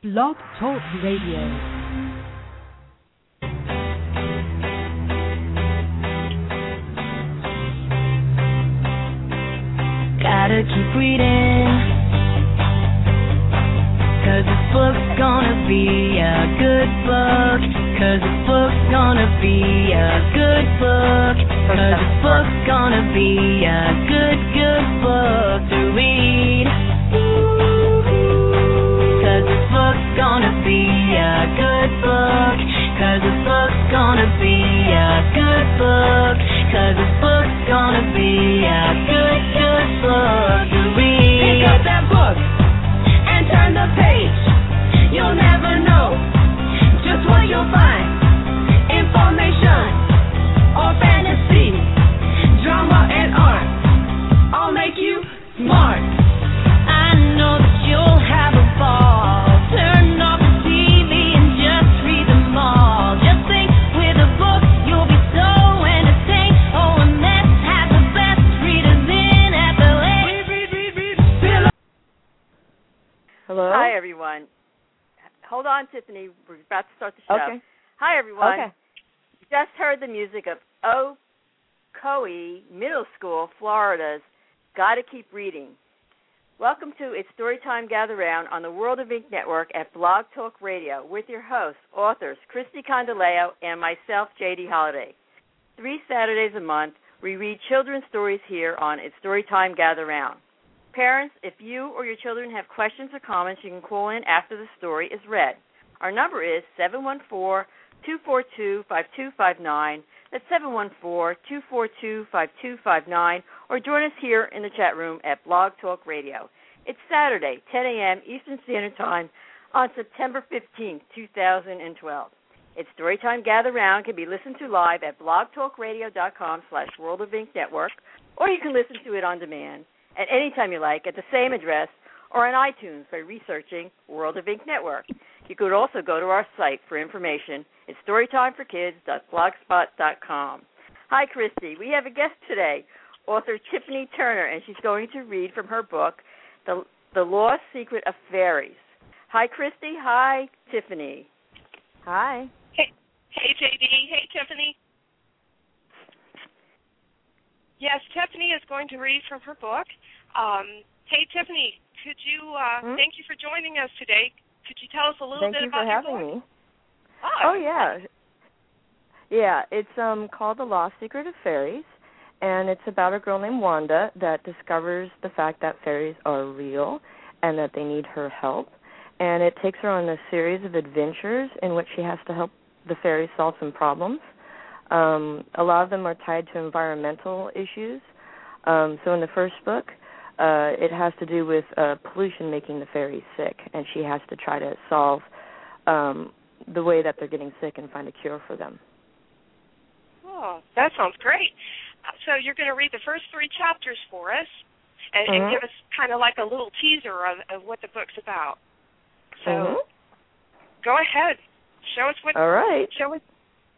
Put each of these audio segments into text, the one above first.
Blog Talk Radio. Gotta keep reading, 'cause this book's gonna be a good book. 'Cause this book's gonna be a good book. 'Cause this book's gonna be a good book to read. 'Cause this book's gonna be a good book. 'Cause this book's gonna be a good book. 'Cause this book's gonna be a good book to read. Pick up that book and turn the page. You'll never know just what you'll find. Information or fantasy, drama and art, all make you smart. I know that you'll have a ball. Turn off the TV and just read them all. Just think, with a book you'll be so entertained. OMS has the best readers in at the lake. Hello? Hi, everyone. Hold on, Tiffany. We're about to start the show. Okay. Hi, everyone. Okay. You just heard the music of Ocoee Middle School, Florida's Gotta Keep Reading. Welcome to It's Storytime Gather Round on the World of Ink Network at Blog Talk Radio with your hosts, authors Christy Condileo and myself, J.D. Holliday. 3 Saturdays a month, we read children's stories here on It's Storytime Gather Round. Parents, if you or your children have questions or comments, you can call in after the story is read. Our number is 714-242-5259. That's 714-242-5259. Or join us here in the chat room at Blog Talk Radio. It's Saturday, 10 a.m. Eastern Standard Time on September 15th, 2012. It's Storytime Gather Round can be listened to live at blogtalkradio.com/World of Ink Network, or you can listen to it on demand at any time you like at the same address or on iTunes by researching World of Ink Network. You could also go to our site for information. It's storytimeforkids.blogspot.com. Hi, Christy. We have a guest today, author Tiffany Turner, and she's going to read from her book, The Lost Secret of Fairies. Hi, Christy. Hi, Tiffany. Hi. Hey, JD. Hey, Tiffany. Yes, Tiffany is going to read from her book. Hey, Tiffany, could you, thank you for joining us today. Could you tell us a little bit about your book? Thank you for having me. Oh, yeah. Yeah, it's called The Lost Secret of Fairies, and it's about a girl named Wanda that discovers the fact that fairies are real and that they need her help. And it takes her on a series of adventures in which she has to help the fairies solve some problems. A lot of them are tied to environmental issues. So in the first book, it has to do with pollution making the fairies sick, and she has to try to solve the way that they're getting sick and find a cure for them. Oh, that sounds great. So you're going to read the first 3 chapters for us and give us kind of like a little teaser of what the book's about. So go ahead. Show us what... All right. Show us...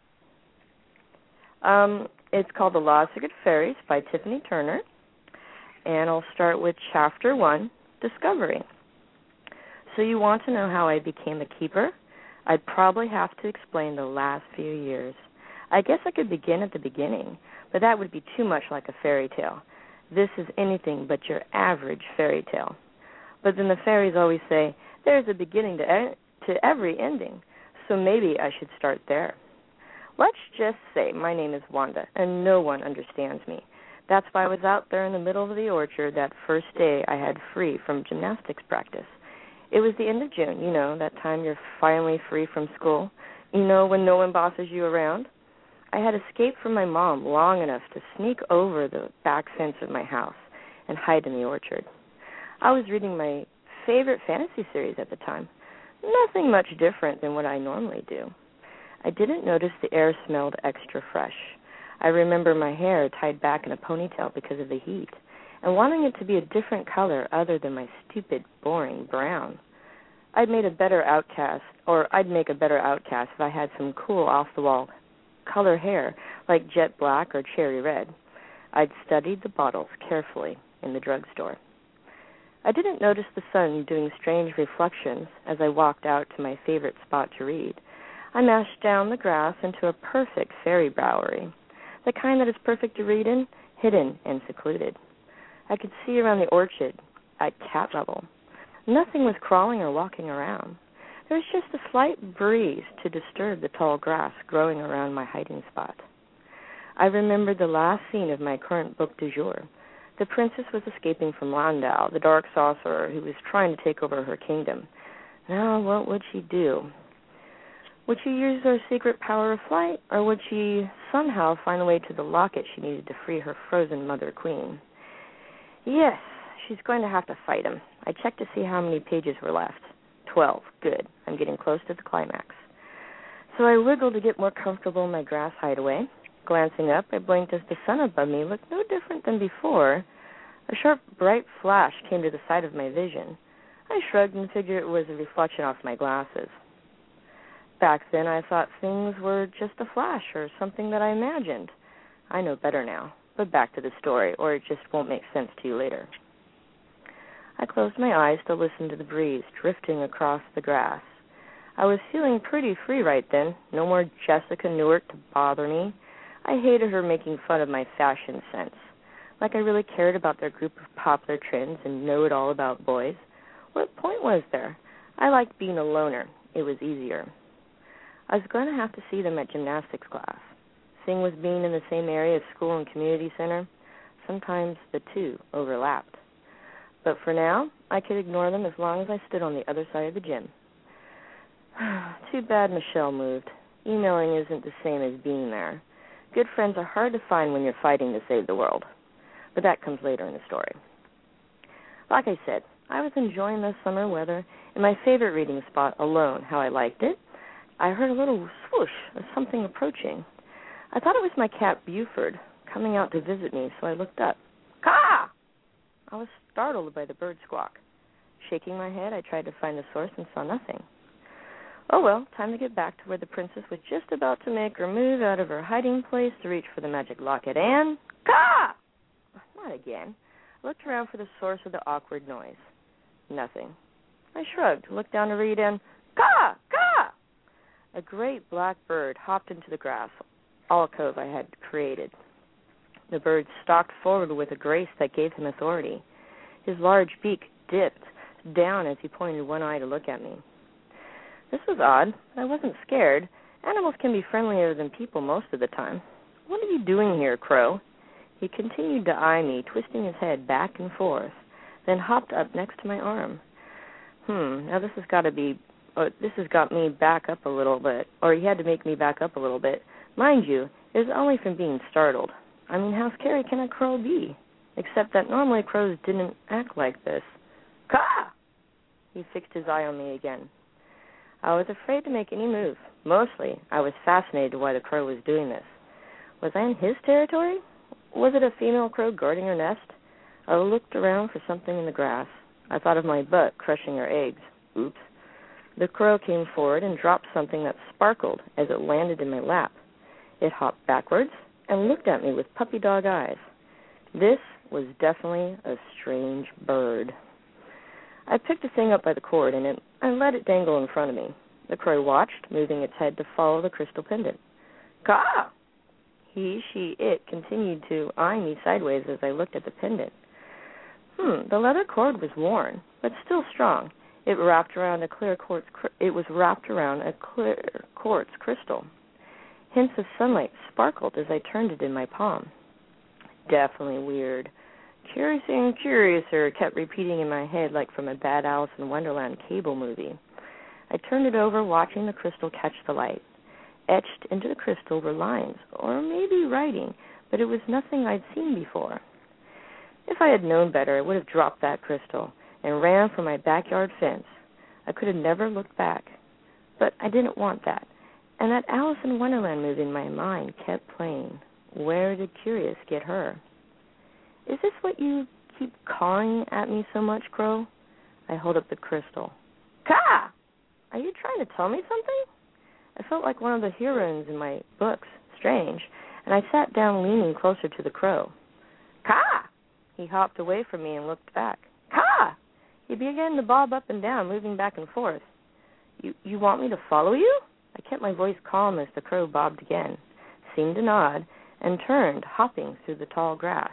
It's called The Lost Secret of Fairies by Tiffany Turner, and I'll start with Chapter 1, Discovery. So you want to know how I became a keeper? I'd probably have to explain the last few years. I guess I could begin at the beginning, but that would be too much like a fairy tale. This is anything but your average fairy tale. But then the fairies always say, there's a beginning to every ending, so maybe I should start there. Let's just say my name is Wanda, and no one understands me. That's why I was out there in the middle of the orchard that first day I had free from gymnastics practice. It was the end of June, you know, that time you're finally free from school, you know, when no one bosses you around. I had escaped from my mom long enough to sneak over the back fence of my house and hide in the orchard. I was reading my favorite fantasy series at the time, nothing much different than what I normally do. I didn't notice the air smelled extra fresh. I remember my hair tied back in a ponytail because of the heat, and wanting it to be a different color other than my stupid, boring brown. I'd make a better outcast if I had some cool, off-the-wall color hair like jet black or cherry red. I'd studied the bottles carefully in the drugstore. I didn't notice the sun doing strange reflections as I walked out to my favorite spot to read. I mashed down the grass into a perfect fairy bowery, the kind that is perfect to read in, hidden and secluded. I could see around the orchard at cat level. Nothing was crawling or walking around. There was just a slight breeze to disturb the tall grass growing around my hiding spot. I remembered the last scene of my current book du jour. The princess was escaping from Landau, the dark sorcerer who was trying to take over her kingdom. Now, what would she do? Would she use her secret power of flight, or would she somehow find a way to the locket she needed to free her frozen mother queen? Yes, she's going to have to fight him. I checked to see how many pages were left. 12. Good. I'm getting close to the climax. So I wiggled to get more comfortable in my grass hideaway. Glancing up, I blinked as the sun above me looked no different than before. A sharp, bright flash came to the side of my vision. I shrugged and figured it was a reflection off my glasses. Back then, I thought things were just a flash or something that I imagined. I know better now, but back to the story, or it just won't make sense to you later. I closed my eyes to listen to the breeze drifting across the grass. I was feeling pretty free right then. No more Jessica Newark to bother me. I hated her making fun of my fashion sense, like I really cared about their group of popular trends and know it all about boys. What point was there? I liked being a loner. It was easier. I was going to have to see them at gymnastics class. Thing with being in the same area of school and community center, sometimes the two overlapped. But for now, I could ignore them as long as I stood on the other side of the gym. Too bad Michelle moved. Emailing isn't the same as being there. Good friends are hard to find when you're fighting to save the world. But that comes later in the story. Like I said, I was enjoying the summer weather in my favorite reading spot alone, how I liked it. I heard a little swoosh of something approaching. I thought it was my cat Buford coming out to visit me, so I looked up. Caw! I was startled by the bird squawk. Shaking my head, I tried to find the source and saw nothing. Oh well, time to get back to where the princess was just about to make her move out of her hiding place to reach for the magic locket, and caw! Not again. I looked around for the source of the awkward noise. Nothing. I shrugged, looked down to read, and caw! Caw! A great black bird hopped into the grass alcove I had created. The bird stalked forward with a grace that gave him authority. His large beak dipped down as he pointed one eye to look at me. This was odd. I wasn't scared. Animals can be friendlier than people most of the time. What are you doing here, Crow? He continued to eye me, twisting his head back and forth, then hopped up next to my arm. Now this has got me back up a little bit, or he had to make me back up a little bit. Mind you, it was only from being startled. I mean, how scary can a crow be? Except that normally crows didn't act like this. Caw! He fixed his eye on me again. I was afraid to make any move. Mostly, I was fascinated why the crow was doing this. Was I in his territory? Was it a female crow guarding her nest? I looked around for something in the grass. I thought of my butt crushing her eggs. Oops. The crow came forward and dropped something that sparkled as it landed in my lap. It hopped backwards and looked at me with puppy dog eyes. This was definitely a strange bird. I picked the thing up by the cord and let it dangle in front of me. The crow watched, moving its head to follow the crystal pendant. Caw! He, she, it continued to eye me sideways as I looked at the pendant. The leather cord was worn, but still strong. It was wrapped around a clear quartz crystal. Hints of sunlight sparkled as I turned it in my palm. Definitely weird. Curiouser and curiouser kept repeating in my head like from a bad Alice in Wonderland cable movie. I turned it over, watching the crystal catch the light. Etched into the crystal were lines, or maybe writing, but it was nothing I'd seen before. If I had known better, I would have dropped that crystal and ran for my backyard fence. I could have never looked back. But I didn't want that. And that Alice in Wonderland movie in my mind kept playing. Where did Curious get her? Is this what you keep cawing at me so much, Crow? I hold up the crystal. Caw! Are you trying to tell me something? I felt like one of the heroines in my books, Strange, and I sat down leaning closer to the crow. Caw! He hopped away from me and looked back. Caw! He began to bob up and down, moving back and forth. You want me to follow you? I kept my voice calm as the crow bobbed again, seemed to nod, and turned, hopping through the tall grass.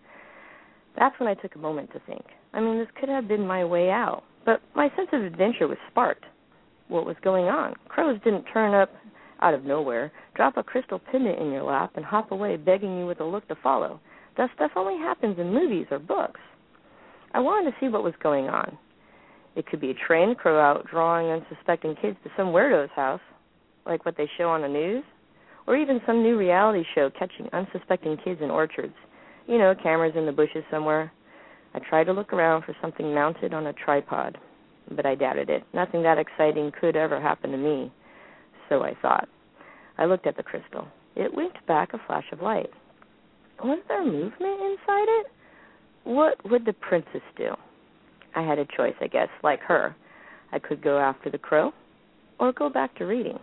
That's when I took a moment to think. I mean, this could have been my way out, but my sense of adventure was sparked. What was going on? Crows didn't turn up out of nowhere, drop a crystal pendant in your lap, and hop away begging you with a look to follow. That stuff only happens in movies or books. I wanted to see what was going on. It could be a trained crow out drawing unsuspecting kids to some weirdo's house, like what they show on the news, or even some new reality show catching unsuspecting kids in orchards. You know, cameras in the bushes somewhere. I tried to look around for something mounted on a tripod, but I doubted it. Nothing that exciting could ever happen to me, so I thought. I looked at the crystal. It winked back a flash of light. Was there movement inside it? What would the princess do? I had a choice, I guess, like her. I could go after the crow or go back to reading.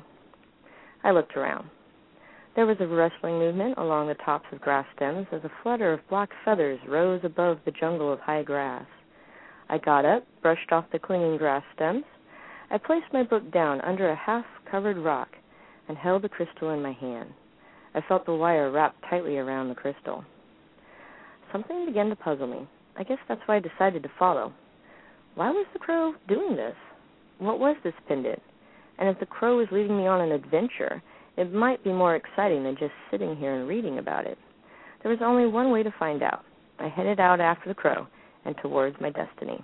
I looked around. There was a rustling movement along the tops of grass stems as a flutter of black feathers rose above the jungle of high grass. I got up, brushed off the clinging grass stems. I placed my book down under a half-covered rock and held the crystal in my hand. I felt the wire wrapped tightly around the crystal. Something began to puzzle me. I guess that's why I decided to follow. Why was the crow doing this? What was this pendant? And if the crow was leading me on an adventure, it might be more exciting than just sitting here and reading about it. There was only one way to find out. I headed out after the crow and towards my destiny.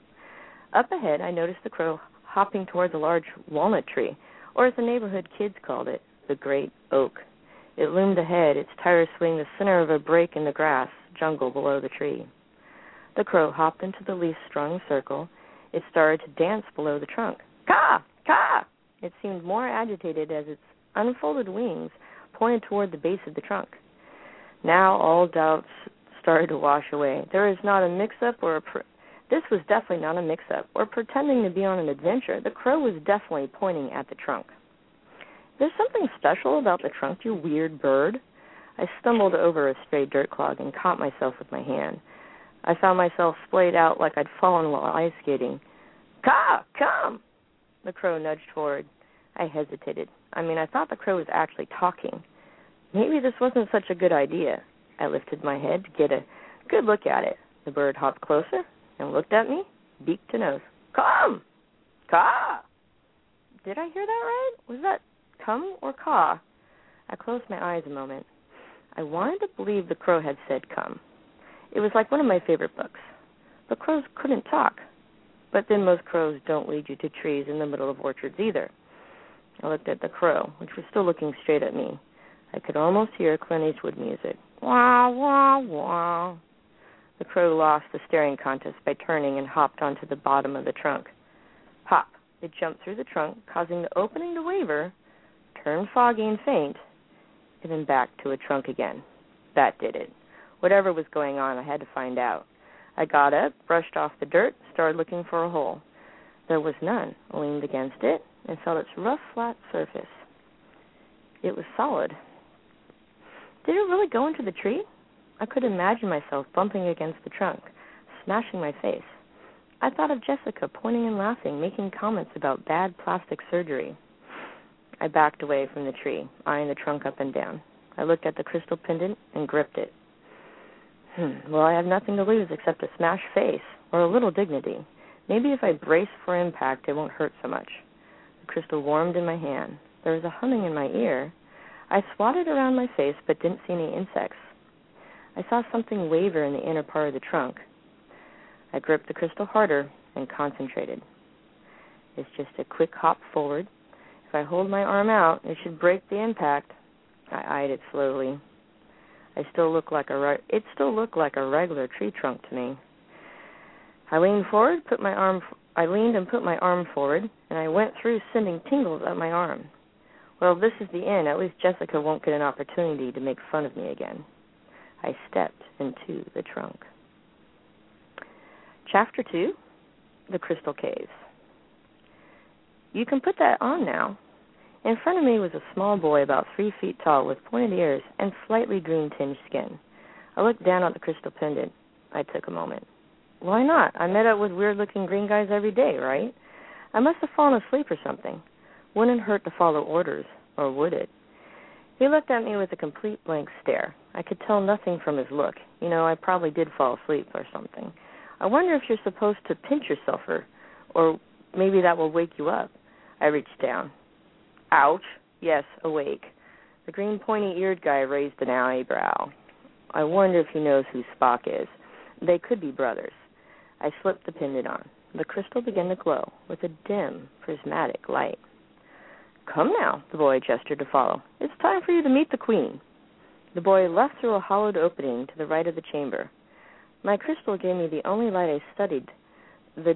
Up ahead, I noticed the crow hopping towards a large walnut tree, or as the neighborhood kids called it, the great oak. It loomed ahead, its tires swinging the center of a break in the grass jungle below the tree. The crow hopped into the leaf-strung circle. It started to dance below the trunk. Caw! Caw! It seemed more agitated as its unfolded wings pointed toward the base of the trunk. Now all doubts started to wash away. There is not a mix-up This was definitely not a mix-up or pretending to be on an adventure. The crow was definitely pointing at the trunk. There's something special about the trunk, you weird bird. I stumbled over a stray dirt clog and caught myself with my hand. I found myself splayed out like I'd fallen while ice skating. Caw! Come! The crow nudged forward. I hesitated. I thought the crow was actually talking. Maybe this wasn't such a good idea. I lifted my head to get a good look at it. The bird hopped closer and looked at me, beak to nose. Come! Caw! Did I hear that right? Was that come or caw? I closed my eyes a moment. I wanted to believe the crow had said come. It was like one of my favorite books. But crows couldn't talk. But then most crows don't lead you to trees in the middle of orchards either. I looked at the crow, which was still looking straight at me. I could almost hear Clint Eastwood music. Wah, wah, wah. The crow lost the staring contest by turning and hopped onto the bottom of the trunk. Hop. It jumped through the trunk, causing the opening to waver, turned foggy and faint, and then back to a trunk again. That did it. Whatever was going on, I had to find out. I got up, brushed off the dirt, started looking for a hole. There was none. I leaned against it and felt its rough, flat surface. It was solid. Did it really go into the tree? I could imagine myself bumping against the trunk, smashing my face. I thought of Jessica pointing and laughing, making comments about bad plastic surgery. I backed away from the tree, eyeing the trunk up and down. I looked at the crystal pendant and gripped it. Well, I have nothing to lose except a smashed face or a little dignity. Maybe if I brace for impact, it won't hurt so much. The crystal warmed in my hand. There was a humming in my ear. I swatted around my face but didn't see any insects. I saw something waver in the inner part of the trunk. I gripped the crystal harder and concentrated. It's just a quick hop forward. If I hold my arm out, it should break the impact. I eyed it slowly. It still looked like a regular tree trunk to me. I leaned and put my arm forward, and I went through, sending tingles up my arm. Well, if this is the end, at least Jessica won't get an opportunity to make fun of me again. I stepped into the trunk. Chapter 2, The Crystal Caves. You can put that on now. In front of me was a small boy about 3 feet tall with pointed ears and slightly green-tinged skin. I looked down at the crystal pendant. I took a moment. Why not? I met up with weird-looking green guys every day, right? I must have fallen asleep or something. Wouldn't hurt to follow orders, or would it? He looked at me with a complete blank stare. I could tell nothing from his look. I probably did fall asleep or something. I wonder if you're supposed to pinch yourself or maybe that will wake you up. I reached down. Ouch. Yes, awake. The green pointy-eared guy raised an eyebrow. I wonder if he knows who Spock is. They could be brothers. I slipped the pendant on. The crystal began to glow with a dim, prismatic light. Come now, the boy gestured to follow. It's time for you to meet the Queen. The boy left through a hollowed opening to the right of the chamber. My crystal gave me the only light I studied the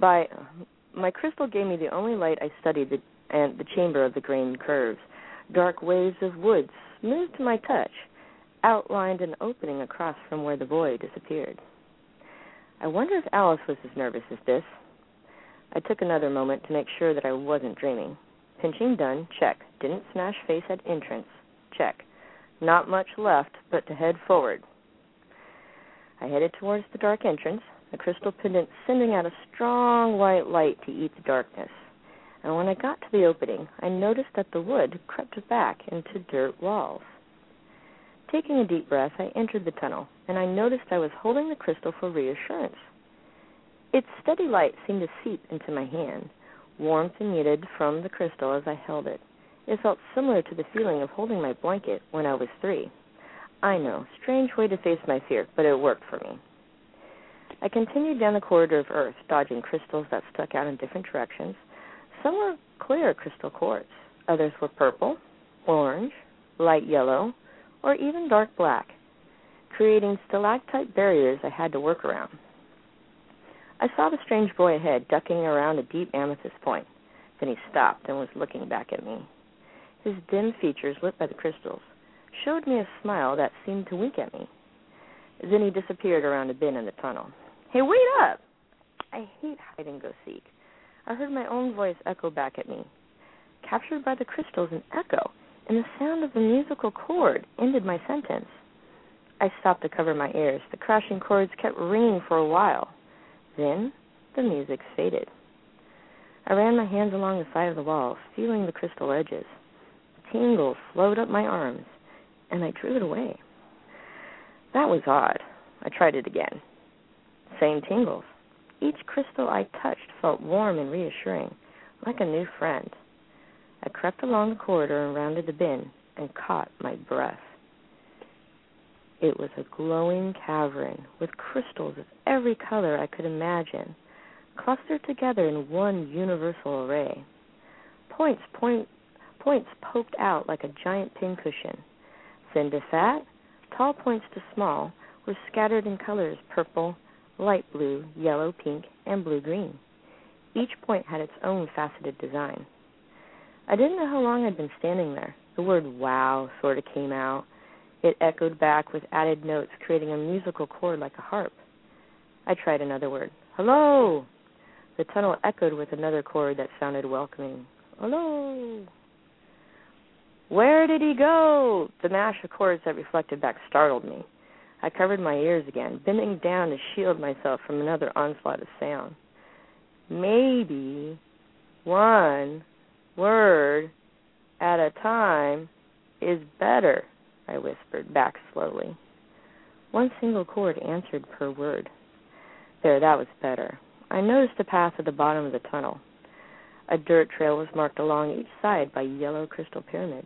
chamber of the green curves. Dark waves of wood, smooth to my touch, outlined an opening across from where the boy disappeared. I wonder if Alice was as nervous as this. I took another moment to make sure that I wasn't dreaming. Pinching done, check. Didn't smash face at entrance, check. Not much left but to head forward. I headed towards the dark entrance, the crystal pendant sending out a strong white light to eat the darkness. And when I got to the opening, I noticed that the wood crept back into dirt walls. Taking a deep breath, I entered the tunnel, and I noticed I was holding the crystal for reassurance. Its steady light seemed to seep into my hand, warmth emitted from the crystal as I held it. It felt similar to the feeling of holding my blanket when I was 3. I know, strange way to face my fear, but it worked for me. I continued down the corridor of earth, dodging crystals that stuck out in different directions. Some were clear crystal quartz. Others were purple, orange, light yellow, or even dark black, creating stalactite barriers I had to work around. I saw the strange boy ahead, ducking around a deep amethyst point. Then he stopped and was looking back at me. His dim features, lit by the crystals, showed me a smile that seemed to wink at me. Then he disappeared around a bend in the tunnel. Hey, wait up! I hate hide-and-go-seek. I heard my own voice echo back at me. Captured by the crystals, an echo, and the sound of the musical chord ended my sentence. I stopped to cover my ears. The crashing chords kept ringing for a while. Then the music faded. I ran my hands along the side of the walls, feeling the crystal edges. Tingles flowed up my arms, and I drew it away. That was odd. I tried it again. Same tingles. Each crystal I touched felt warm and reassuring, like a new friend. I crept along the corridor and rounded the bend and caught my breath. It was a glowing cavern with crystals of every color I could imagine, clustered together in one universal array. Points poked out like a giant pincushion. Thin to fat, tall points to small, were scattered in colors purple, light blue, yellow, pink, and blue-green. Each point had its own faceted design. I didn't know how long I'd been standing there. The word wow sort of came out. It echoed back with added notes, creating a musical chord like a harp. I tried another word. Hello! The tunnel echoed with another chord that sounded welcoming. Hello! Where did he go? The mash of chords that reflected back startled me. I covered my ears again, bending down to shield myself from another onslaught of sound. Maybe one word at a time is better, I whispered back slowly. One single chord answered per word. There, that was better. I noticed the path at the bottom of the tunnel. A dirt trail was marked along each side by yellow crystal pyramids.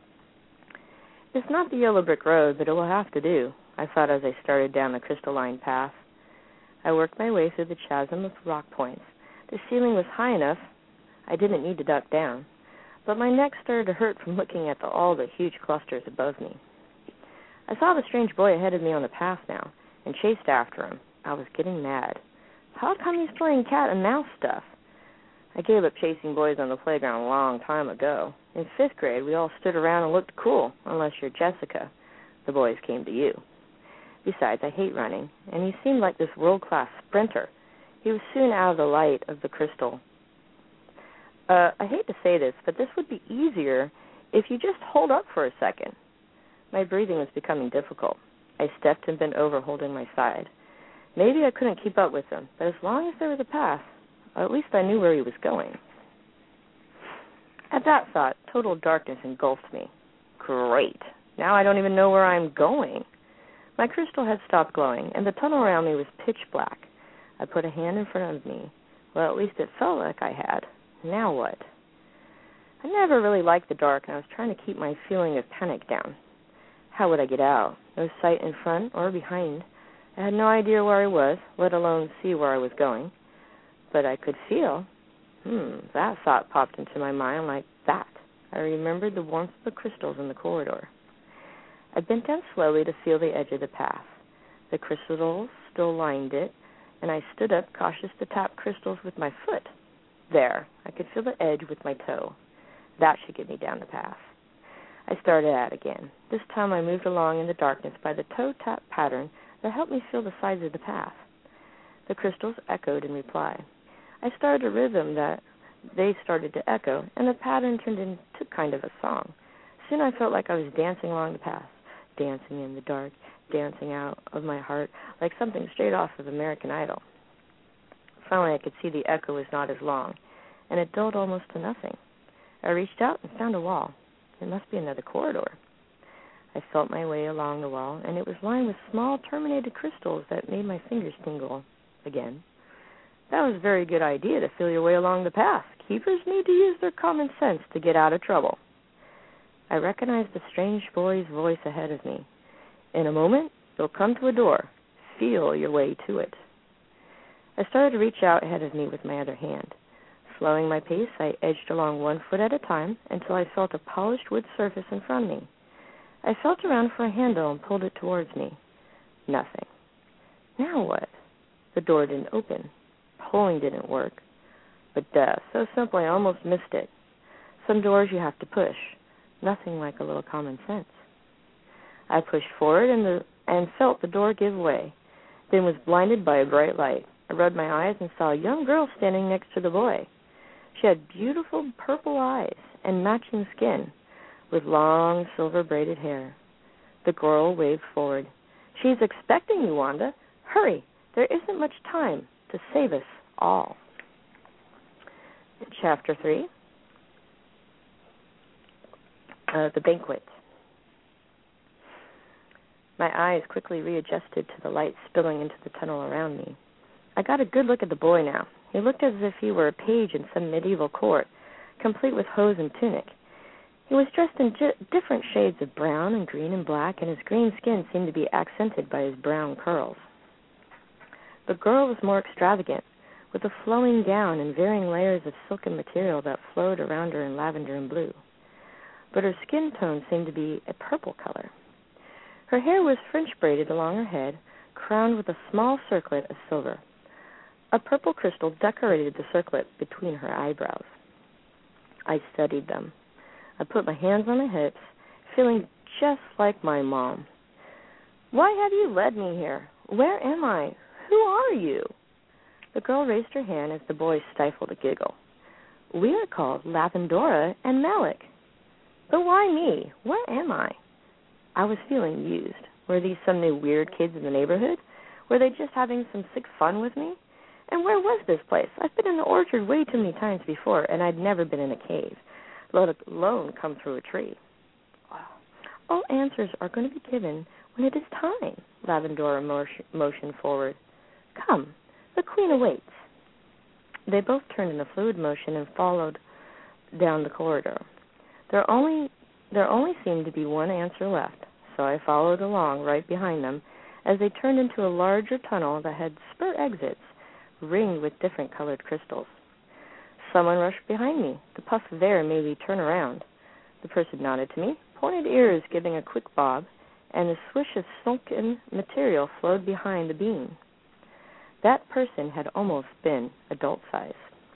It's not the yellow brick road, but it will have to do, I thought as I started down the crystalline path. I worked my way through the chasm of rock points. The ceiling was high enough I didn't need to duck down, but my neck started to hurt from looking at all the huge clusters above me. I saw the strange boy ahead of me on the path now, and chased after him. I was getting mad. How come he's playing cat and mouse stuff? I gave up chasing boys on the playground a long time ago. In 5th grade, we all stood around and looked cool, unless you're Jessica. The boys came to you. Besides, I hate running, and he seemed like this world-class sprinter. He was soon out of the light of the crystal. I hate to say this, but this would be easier if you just hold up for a second. My breathing was becoming difficult. I stepped and bent over, holding my side. Maybe I couldn't keep up with him, but as long as there was a path, at least I knew where he was going. At that thought, total darkness engulfed me. Great. Now I don't even know where I'm going. My crystal had stopped glowing, and the tunnel around me was pitch black. I put a hand in front of me. Well, at least it felt like I had. Now what? I never really liked the dark, and I was trying to keep my feeling of panic down. How would I get out? No sight in front or behind. I had no idea where I was, let alone see where I was going. But I could feel. That thought popped into my mind like that. I remembered the warmth of the crystals in the corridor. I bent down slowly to feel the edge of the path. The crystals still lined it, and I stood up, cautious to tap crystals with my foot. There, I could feel the edge with my toe. That should get me down the path. I started out again. This time I moved along in the darkness by the toe tap pattern that helped me feel the sides of the path. The crystals echoed in reply. I started a rhythm that they started to echo, and the pattern turned into kind of a song. Soon I felt like I was dancing along the path, dancing in the dark, dancing out of my heart, like something straight off of American Idol. Finally, I could see the echo was not as long, and it dulled almost to nothing. I reached out and found a wall. It must be another corridor. I felt my way along the wall, and it was lined with small terminated crystals that made my fingers tingle again. That was a very good idea to feel your way along the path. Keepers need to use their common sense to get out of trouble. I recognized the strange boy's voice ahead of me. In a moment, you'll come to a door. Feel your way to it. I started to reach out ahead of me with my other hand. Slowing my pace, I edged along 1 foot at a time until I felt a polished wood surface in front of me. I felt around for a handle and pulled it towards me. Nothing. Now what? The door didn't open. Pulling didn't work. But so simple I almost missed it. Some doors you have to push. Nothing like a little common sense. I pushed forward and felt the door give way, then was blinded by a bright light. I rubbed my eyes and saw a young girl standing next to the boy. She had beautiful purple eyes and matching skin, with long silver braided hair. The girl waved forward. She's expecting you, Wanda. Hurry, there isn't much time to save us all. Chapter 3, The Banquet. My eyes quickly readjusted to the light spilling into the tunnel around me. I got a good look at the boy now. He looked as if he were a page in some medieval court, complete with hose and tunic. He was dressed in different shades of brown and green and black, and his green skin seemed to be accented by his brown curls. The girl was more extravagant, with a flowing gown and varying layers of silken material that flowed around her in lavender and blue. But her skin tone seemed to be a purple color. Her hair was French braided along her head, crowned with a small circlet of silver. A purple crystal decorated the circlet between her eyebrows. I studied them. I put my hands on my hips, feeling just like my mom. Why have you led me here? Where am I? Who are you? The girl raised her hand as the boy stifled a giggle. We are called Lavendora and Malik. But why me? Where am I? I was feeling used. Were these some new weird kids in the neighborhood? Were they just having some sick fun with me? And where was this place? I've been in the orchard way too many times before, and I'd never been in a cave, let alone come through a tree. All answers are going to be given when it is time, Lavendora motioned forward. Come, the queen awaits. They both turned in a fluid motion and followed down the corridor. There only seemed to be one answer left, so I followed along right behind them as they turned into a larger tunnel that had spur exits, ringed with different colored crystals. Someone rushed behind me. The puff of air made me turn around. The person nodded to me, pointed ears giving a quick bob, and a swish of silken material flowed behind the beam. That person had almost been adult size.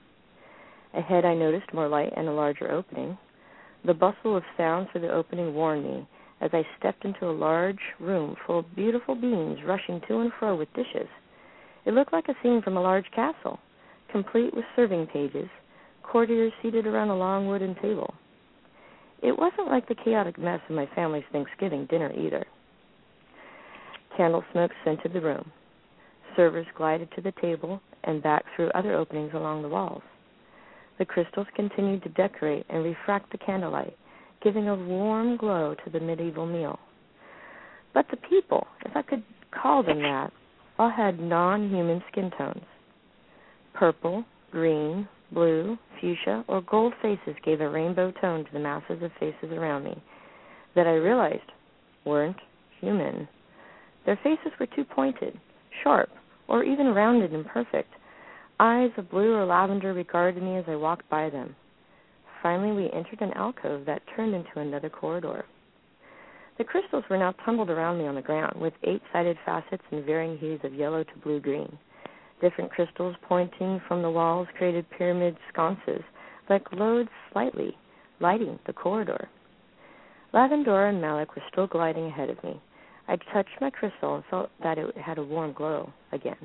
Ahead I noticed more light and a larger opening. The bustle of sound through the opening warned me as I stepped into a large room full of beautiful beings rushing to and fro with dishes. It looked like a scene from a large castle, complete with serving pages, courtiers seated around a long wooden table. It wasn't like the chaotic mess of my family's Thanksgiving dinner either. Candle smoke scented the room. Servers glided to the table and back through other openings along the walls. The crystals continued to decorate and refract the candlelight, giving a warm glow to the medieval meal. But the people, if I could call them that, all had non-human skin tones. Purple, green, blue, fuchsia, or gold faces gave a rainbow tone to the masses of faces around me that I realized weren't human. Their faces were too pointed, sharp, or even rounded and perfect. Eyes of blue or lavender regarded me as I walked by them. Finally, we entered an alcove that turned into another corridor. The crystals were now tumbled around me on the ground, with 8-sided facets in varying hues of yellow to blue-green. Different crystals pointing from the walls created pyramid sconces that glowed slightly, lighting the corridor. Lavendora and Malik were still gliding ahead of me. I touched my crystal and felt that it had a warm glow again.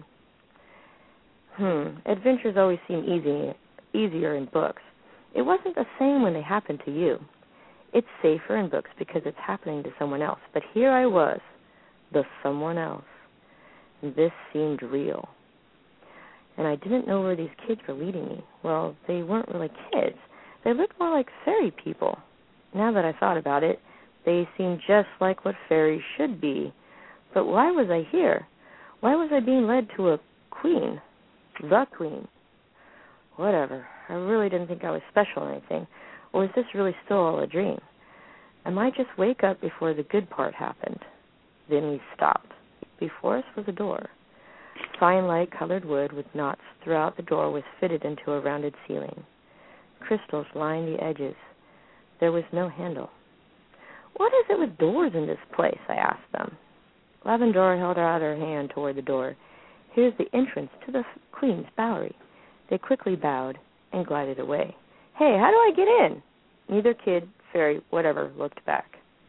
Adventures always seem easier in books. It wasn't the same when they happened to you. It's safer in books because it's happening to someone else. But here I was, the someone else. And this seemed real. And I didn't know where these kids were leading me. Well, they weren't really kids. They looked more like fairy people. Now that I thought about it, they seemed just like what fairies should be. But why was I here? Why was I being led to a queen? The queen. Whatever. I really didn't think I was special or anything. Or is this really still all a dream? I might just wake up before the good part happened. Then we stopped. Before us was a door. Fine light-colored wood with knots throughout the door was fitted into a rounded ceiling. Crystals lined the edges. There was no handle. What is it with doors in this place? I asked them. Lavendora held out her hand toward the door. Here's the entrance to the Queen's Bowery. They quickly bowed and glided away. Hey, how do I get in? Neither kid, fairy, whatever, looked back.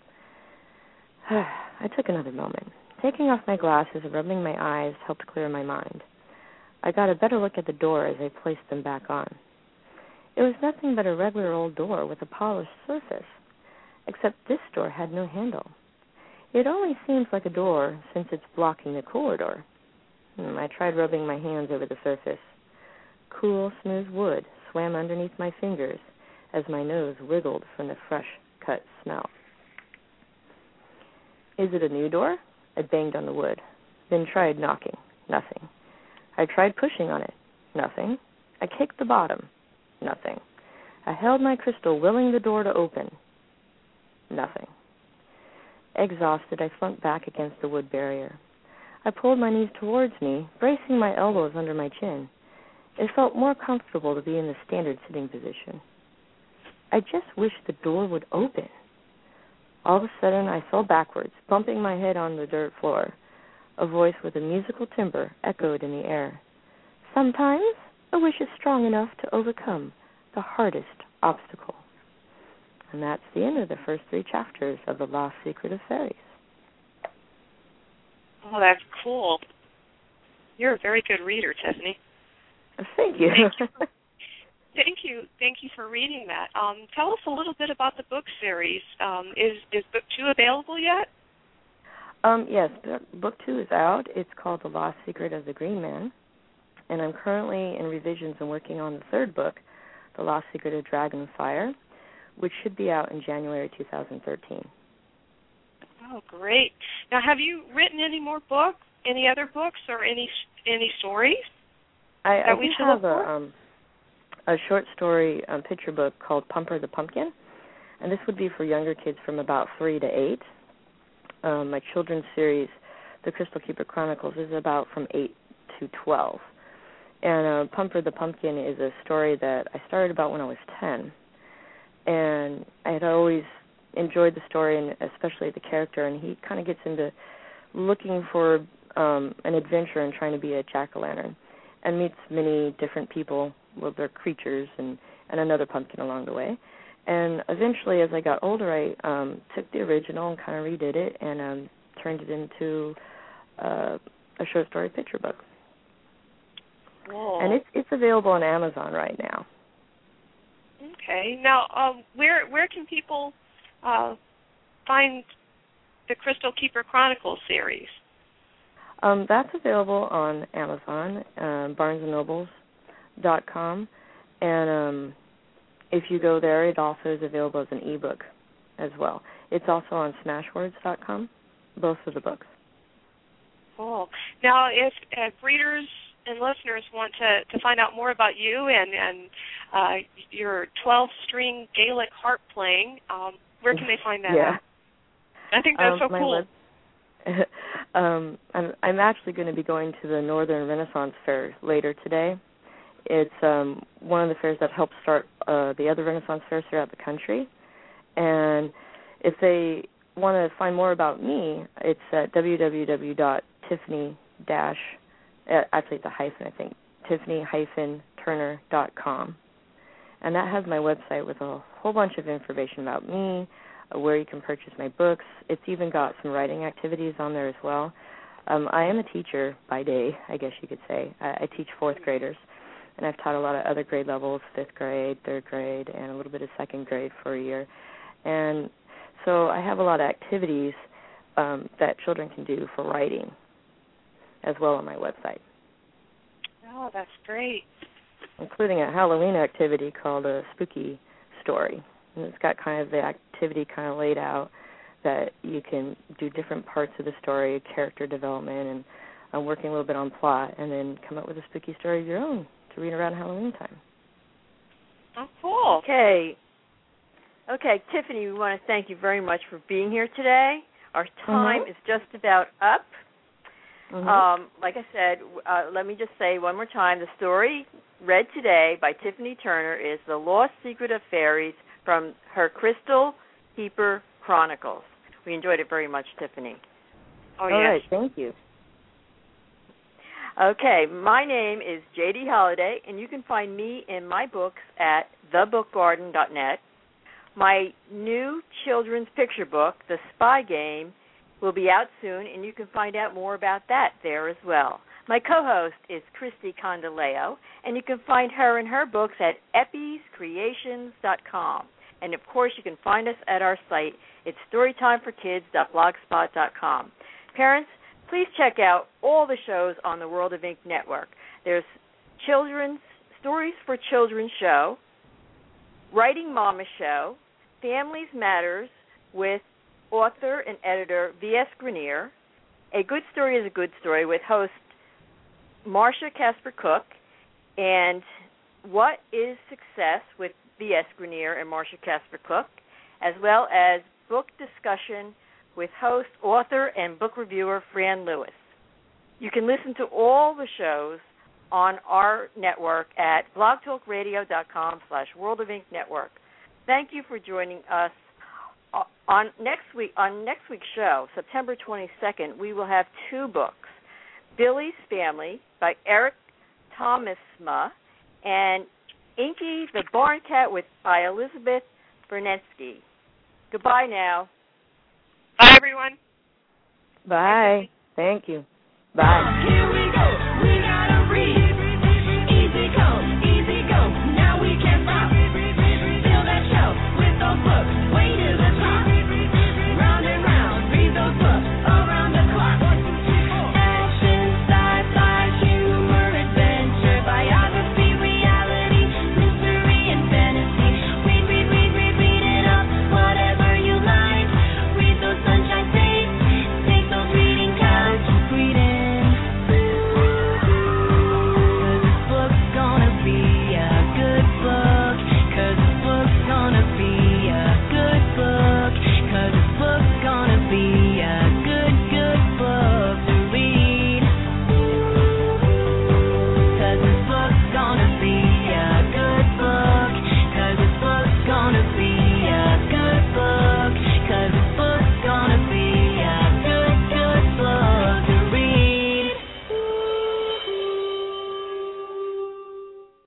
I took another moment. Taking off my glasses and rubbing my eyes helped clear my mind. I got a better look at the door as I placed them back on. It was nothing but a regular old door with a polished surface, except this door had no handle. It only seems like a door since it's blocking the corridor. I tried rubbing my hands over the surface. Cool, smooth wood swam underneath my fingers as my nose wiggled from the fresh-cut smell. Is it a new door? I banged on the wood, then tried knocking. Nothing. I tried pushing on it. Nothing. I kicked the bottom. Nothing. I held my crystal, willing the door to open. Nothing. Exhausted, I slumped back against the wood barrier. I pulled my knees towards me, bracing my elbows under my chin. It felt more comfortable to be in the standard sitting position. I just wished the door would open. All of a sudden, I fell backwards, bumping my head on the dirt floor. A voice with a musical timbre echoed in the air. Sometimes a wish is strong enough to overcome the hardest obstacle. And that's the end of the first 3 chapters of The Lost Secret of Fairies. Oh, that's cool. You're a very good reader, Tiffany. Thank you. Thank you for reading that. Tell us a little bit about the book series. Is book 2 available yet? Yes, book 2 is out. It's called The Lost Secret of the Green Man, and I'm currently in revisions and working on the 3rd book, The Lost Secret of Dragonfire, which should be out in January 2013. Oh, great. Now, have you written any more books, any other books, or any stories? I do have a short story picture book called Pumper the Pumpkin, and this would be for younger kids from about 3 to 8. My children's series, The Crystal Keeper Chronicles, is about from 8 to 12. And Pumper the Pumpkin is a story that I started about when I was 10. And I had always enjoyed the story, and especially the character, and he kind of gets into looking for an adventure and trying to be a jack-o'-lantern, and meets many different people with their creatures and another pumpkin along the way. And eventually, as I got older, I took the original and kind of redid it and turned it into a short story picture book. Cool. And it's available on Amazon right now. Okay. Now, where can people find the Crystal Keeper Chronicles series? That's available on Amazon, BarnesandNobles.com, and if you go there, it also is available as an ebook as well. It's also on Smashwords.com, both of the books. Cool. Now, if readers and listeners want to find out more about you and your 12-string Gaelic harp playing, where can they find that at? I think that's so cool. I'm actually going to be going to the Northern Renaissance Fair later today. It's one of the fairs that helps start the other Renaissance fairs throughout the country. And if they want to find more about me, it's at www.tiffany- actually it's a hyphen, I think, tiffany-turner.com. And that has my website with a whole bunch of information about me, where you can purchase my books. It's even got some writing activities on there as well. I am a teacher by day, I guess you could say. I teach fourth graders, and I've taught a lot of other grade levels, fifth grade, third grade, and a little bit of second grade for a year. And so I have a lot of activities that children can do for writing as well on my website. Oh, that's great. Including a Halloween activity called a Spooky Story. And it's got kind of the activity kind of laid out that you can do different parts of the story, character development, and I'm working a little bit on plot, and then come up with a spooky story of your own to read around Halloween time. Oh, cool. Okay, Tiffany, we want to thank you very much for being here today. Our time is just about up. Like I said, let me just say one more time, the story read today by Tiffany Turner is The Lost Secret of Fairies from her Crystal Keeper Chronicles. We enjoyed it very much, Tiffany. All right, thank you. Okay, my name is J.D. Holliday, and you can find me in my books at thebookgarden.net. My new children's picture book, The Spy Game, will be out soon, and you can find out more about that there as well. My co-host is Christy Condaleo, and you can find her and her books at episcreations.com. And, of course, you can find us at our site. It's storytimeforkids.blogspot.com. Parents, please check out all the shows on the World of Ink Network. There's Children's Stories for Children show, Writing Mama show, Families Matters with author and editor V.S. Grenier, A Good Story is a Good Story with host Marcia Casper Cook, and What is Success with V.S. Grenier and Marcia Casper Cook, as well as Book Discussion with host, author, and book reviewer Fran Lewis. You can listen to all the shows on our network at blogtalkradio.com/World of Ink Network. Thank you for joining us. On next week's show, September 22nd, we will have two books, Billy's Family by Eric Thomasma and Inky the Barn Cat by Elizabeth Bernetsky. Goodbye now. Bye, everyone. Bye. Thank you. Bye.